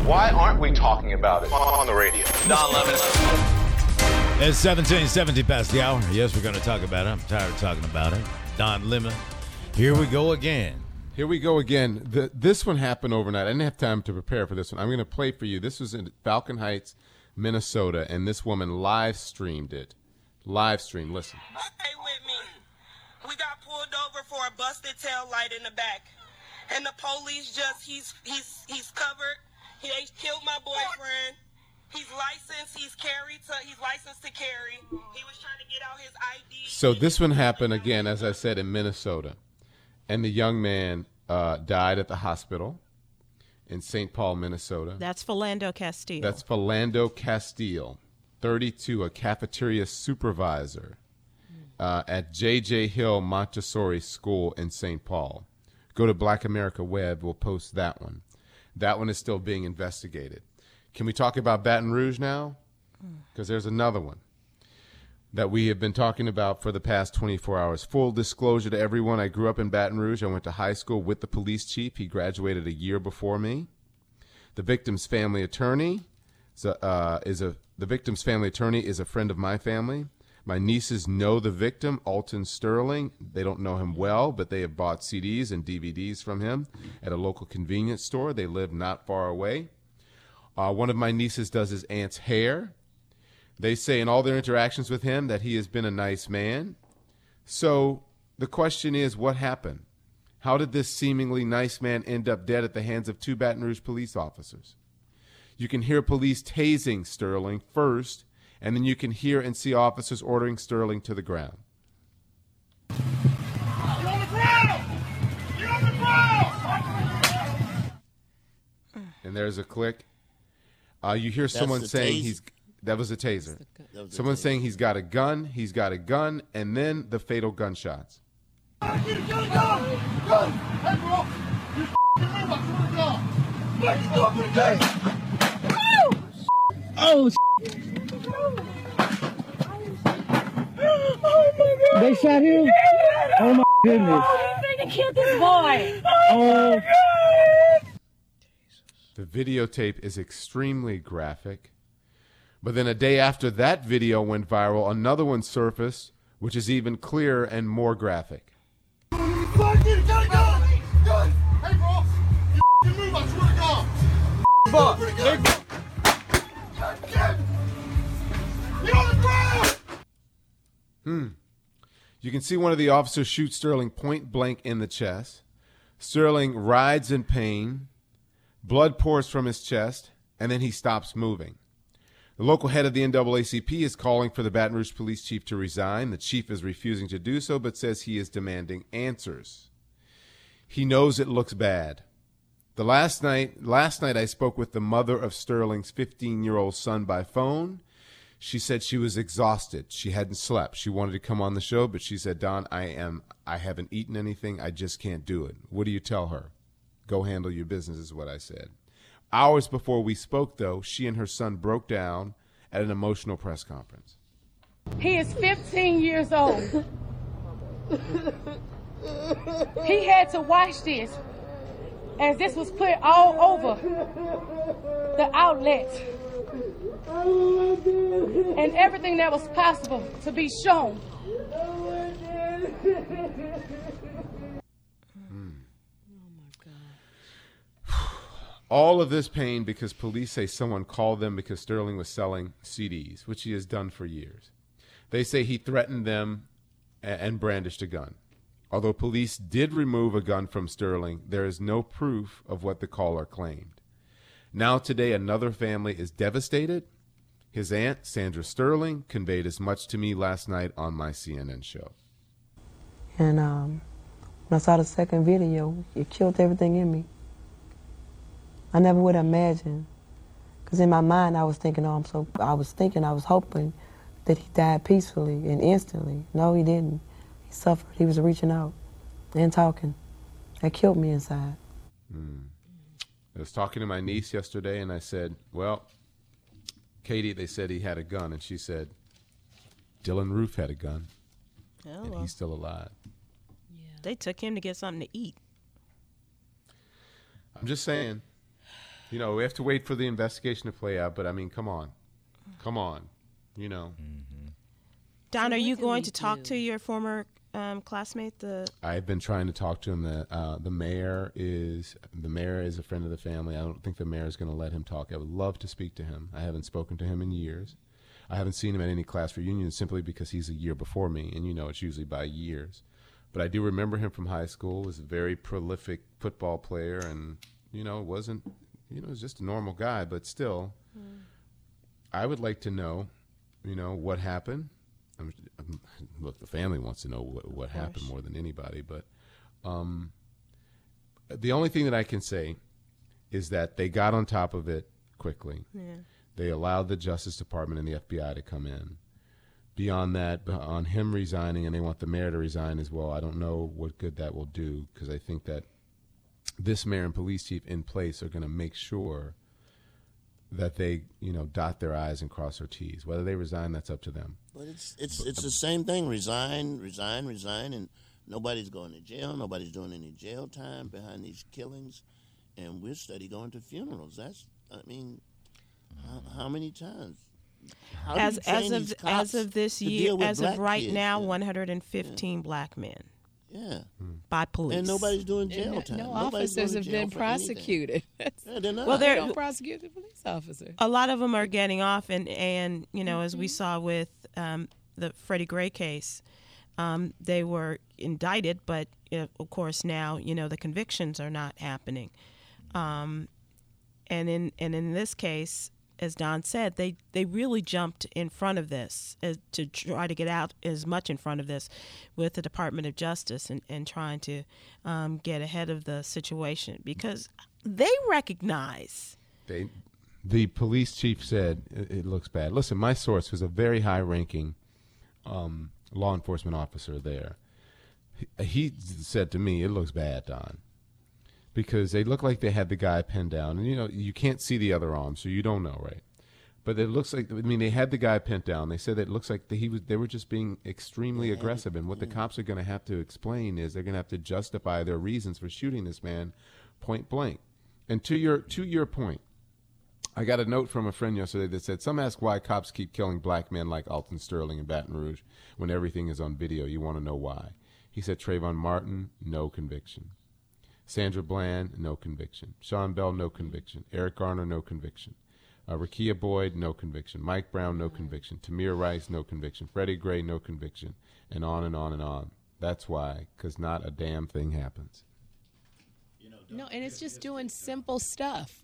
Why aren't we talking about it on the radio? Don Lemon. It's 17:70 past the hour. Yes, we're going to talk about it. I'm tired of talking about it. Don Lemon. Here we go again. Here we go again. This one happened overnight. I didn't have time to prepare for this one. I'm going to play for you. This was in Falcon Heights, Minnesota, and this woman live streamed it. Live stream. Listen. Stay with me. We got pulled over for a busted tail light in the back. And the police he's covered. They killed my boyfriend. He's licensed. He's licensed to carry. He was trying to get out his ID. So this one happened again, as I said, in Minnesota. And the young man died at the hospital in St. Paul, Minnesota. That's Philando Castile, 32, a cafeteria supervisor at J.J. Hill Montessori School in St. Paul. Go to Black America Web. We'll post that one. That one is still being investigated. Can we talk about Baton Rouge now? Because there's another one that we have been talking about for the past 24 hours. Full disclosure to everyone, I grew up in Baton Rouge. I went to high school with the police chief. He graduated a year before me. The victim's family attorney is a friend of my family. My nieces know the victim, Alton Sterling. They don't know him well, but they have bought CDs and DVDs from him at a local convenience store. They live not far away. One of my nieces does his aunt's hair. They say in all their interactions with him that he has been a nice man. So the question is, what happened? How did this seemingly nice man end up dead at the hands of two Baton Rouge police officers? You can hear police tasing Sterling first, and then you can hear and see officers ordering Sterling to the ground. You're on the ground! You're on the ground! And there's a click. You hear someone saying that was a taser. Someone saying he's got a gun, and then the fatal gunshots. Get a gun! Gun! Hey, bro! You move, I swear to God! What you doing for the game? Oh, they shot him? Oh, my goodness. They killed this boy. Oh, The videotape is extremely graphic. But then a day after that video went viral, another one surfaced, which is even clearer and more graphic. Get a gun! Gun! Hey, bro! You move, I swear to God! Get on the ground! You can see one of the officers shoot Sterling point blank in the chest. Sterling writhes in pain. Blood pours from his chest, and then he stops moving. The local head of the NAACP is calling for the Baton Rouge police chief to resign. The chief is refusing to do so, but says he is demanding answers. He knows it looks bad. Last night I spoke with the mother of Sterling's 15-year-old son by phone. She said she was exhausted. She hadn't slept. She wanted to come on the show, but she said, Don, I haven't eaten anything. I just can't do it. What do you tell her? Go handle your business is what I said. Hours before we spoke, though, she and her son broke down at an emotional press conference. He is 15 years old. He had to watch this as this was put all over the outlet and everything that was possible to be shown. All of this pain because police say someone called them because Sterling was selling CDs, which he has done for years. They say he threatened them and brandished a gun. Although police did remove a gun from Sterling, there is no proof of what the caller claimed. Now today, another family is devastated. His aunt, Sandra Sterling, conveyed as much to me last night on my CNN show. And when I saw the second video, it killed everything in me. I never would have imagined, because in my mind I was thinking, I was hoping that he died peacefully and instantly. No, he didn't. He suffered. He was reaching out and talking. That killed me inside. I was talking to my niece yesterday, and I said, well, Katie, they said he had a gun. And she said, Dylan Roof had a gun, and he's still alive. Yeah. They took him to get something to eat. I'm just saying. You know, we have to wait for the investigation to play out, but I mean, come on. You know. Don, are you going to talk to your former classmate? I've been trying to talk to him. The mayor is a friend of the family. I don't think the mayor is going to let him talk. I would love to speak to him. I haven't spoken to him in years. I haven't seen him at any class reunions simply because he's a year before me, and you know it's usually by years. But I do remember him from high school. He was a very prolific football player, and it was just a normal guy. But still, I would like to know, what happened. Look, the family wants to know what happened more than anybody. But the only thing that I can say is that they got on top of it quickly. Yeah. They allowed the Justice Department and the FBI to come in. Beyond that, on him resigning, and they want the mayor to resign as well, I don't know what good that will do, because I think that this mayor and police chief in place are going to make sure that they, dot their I's and cross their T's. Whether they resign, that's up to them. But it's the same thing. Resign, and nobody's going to jail. Nobody's doing any jail time behind these killings, and we're steady going to funerals. How many times? As of this year, as of right kids, now, 115 black men. Yeah. By police. And nobody's doing jail time. No officers have been prosecuted. They're not. Well, they don't prosecute the police officer. A lot of them are getting off, and as we saw with the Freddie Gray case, they were indicted, but of course now the convictions are not happening. And in this case, as Don said, they really jumped in front of this to try to get out as much in front of this with the Department of Justice and trying to get ahead of the situation, because they recognize. The police chief said it looks bad. Listen, my source was a very high-ranking law enforcement officer there. He said to me, it looks bad, Don. Because they look like they had the guy pinned down. And, you can't see the other arm, so you don't know, right? But it looks like, they had the guy pinned down. They said that it looks like they were just being extremely aggressive. And what the cops are going to have to explain is they're going to have to justify their reasons for shooting this man point blank. And to your point, I got a note from a friend yesterday that said, some ask why cops keep killing black men like Alton Sterling in Baton Rouge when everything is on video. You want to know why. He said, Trayvon Martin, no conviction. Sandra Bland, no conviction. Sean Bell, no conviction. Eric Garner, no conviction. Rakia Boyd, no conviction. Mike Brown, no conviction. Tamir Rice, no conviction. Freddie Gray, no conviction. And on and on and on. That's why, because not a damn thing happens. No, and it's just doing simple stuff.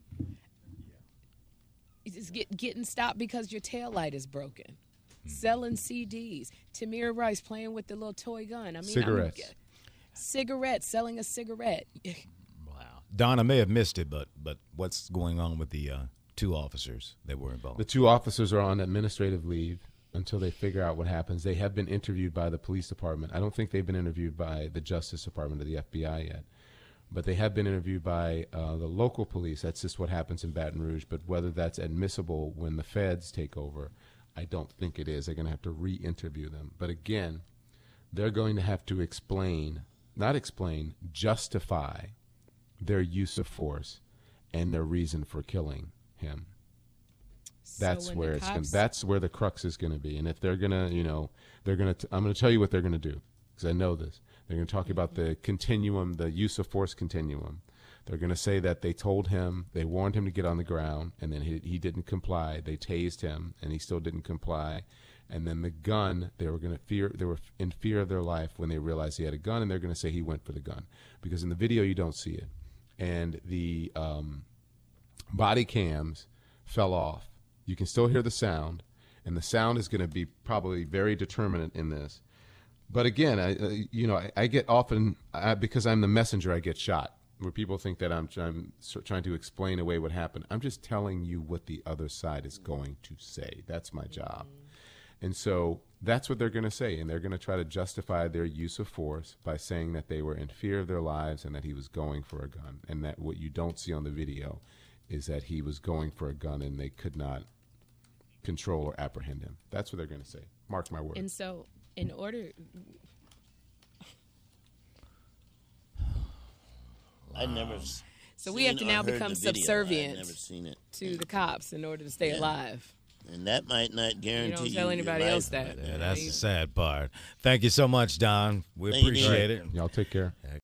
It's getting stopped because your taillight is broken. Selling CDs. Tamir Rice playing with the little toy gun. Cigarettes. Selling a cigarette. Wow. Don, I may have missed it, but what's going on with the two officers that were involved? The two officers are on administrative leave until they figure out what happens. They have been interviewed by the police department. I don't think they've been interviewed by the Justice Department or the FBI yet, but they have been interviewed by the local police. That's just what happens in Baton Rouge. But whether that's admissible when the feds take over, I don't think it is. They're going to have to re-interview them. But again, they're going to have to justify their use of force and their reason for killing him. That's where that's where the crux is going to be. And if they're going to, I'm going to tell you what they're going to do, because I know this. They're going to talk about the continuum, the use of force continuum. They're going to say that they told him, they warned him to get on the ground, and then he didn't comply. They tased him, and he still didn't comply. And then the gun, they were in fear of their life when they realized he had a gun, and they're going to say he went for the gun. Because in the video, you don't see it. And the body cams fell off. You can still hear the sound, and the sound is going to be probably very determinant in this. But again, I get often, because I'm the messenger, I get shot, where people think that I'm trying to explain away what happened. I'm just telling you what the other side is going to say. That's my job. And so that's what they're going to say, and they're going to try to justify their use of force by saying that they were in fear of their lives and that he was going for a gun, and that what you don't see on the video is that he was going for a gun and they could not control or apprehend him. That's what they're going to say. Mark my words. And so in order... I never... So we have to now become subservient I've never seen it. to the cops in order to stay alive. And that might not guarantee You don't tell your anybody life. else that. Yeah, that's the sad part. Thank you so much, Don. We Thank you. appreciate it. Y'all take care.